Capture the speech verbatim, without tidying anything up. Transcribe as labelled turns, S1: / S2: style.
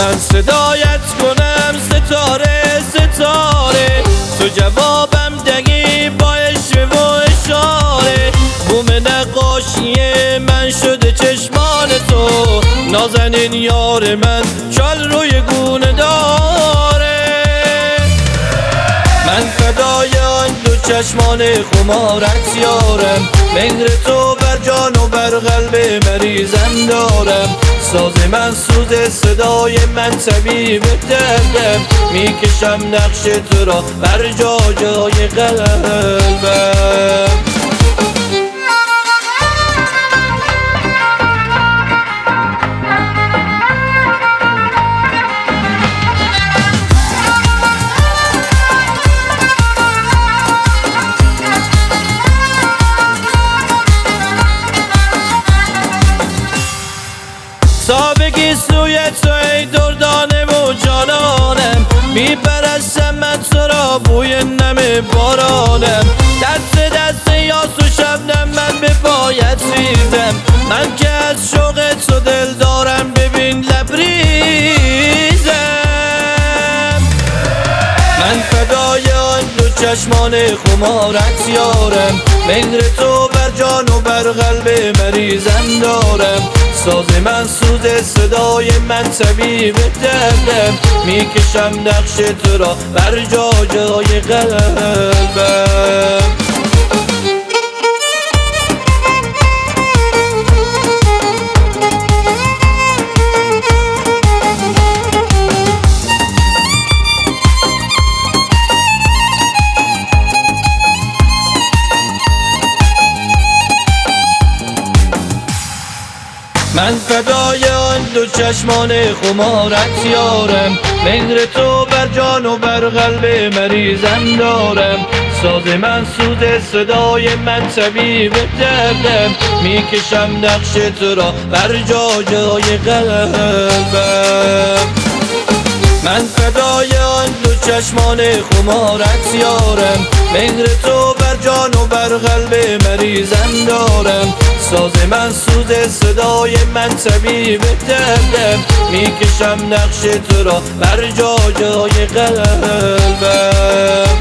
S1: من صدایت کنم ستاره ستاره، تو جوابم دگی با اشوه و اشاره. بوم نقاشی من شده چشمان تو، نازنین یار من چال روی گونه داره. من فدای آن دو چشمان خمارت یارم، مهر تو بر جان و بر قلب مریضم دارم. ساز من سوز صدای من طبیب دردم، میکشم نقش تو را بر جا جای قلبم. تا بگی سوی تو ای دردانه و جانانم، میپرستم من تو را بوی نم بارانم. دست دست یاس و شبنم من به پایت ریزم، من که از شوق تو دل دارم ببین لبریزم. من فدای آن دو چشمان خمارت یارم، مهر تو بر جان و بر قلب مریضم دارم. ساز من سوز صدای من طبیب دردم، میکشم نقش تو را بر جا جای قلبم. من فدای آن دو چشمان خمارت یارم، مهر تو بر جان و بر قلب مریضم دارم. ساز من سوز صدای من طبیب دردم، میکشم نقش تو را بر جا جای قلبم. من فدای آن دو چشمان خمارت یارم، مهر تو بر جان و بر قلب مریضم دارم. ساز من سوز صدای من طبیب دردم، میکشم نقش تو را بر جا جای قلبم.